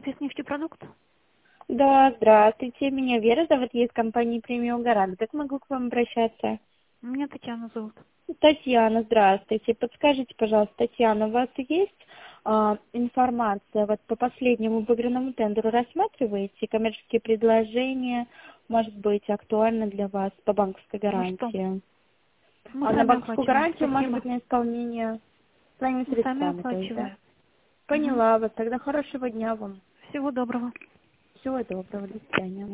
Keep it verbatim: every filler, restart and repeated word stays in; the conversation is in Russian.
Спецнефтепродукт? Да, здравствуйте. Меня Вера зовут, я из компании «Премиум Гарант». Как могу к вам обращаться? Меня Татьяна зовут. Татьяна, здравствуйте. Подскажите, пожалуйста, Татьяна, у вас есть а, информация вот по последнему выигранному тендеру? Рассматриваете коммерческие предложения? Может быть, актуально для вас по банковской Ну что, гарантии? мы А на сами банковскую оплачиваем. гарантию, может Спасибо. быть, на исполнение своими Мы сами средствами, то есть, да? оплачиваем. Мгм. Поняла вас. Тогда хорошего дня вам. Всего доброго. Всего доброго. До свидания.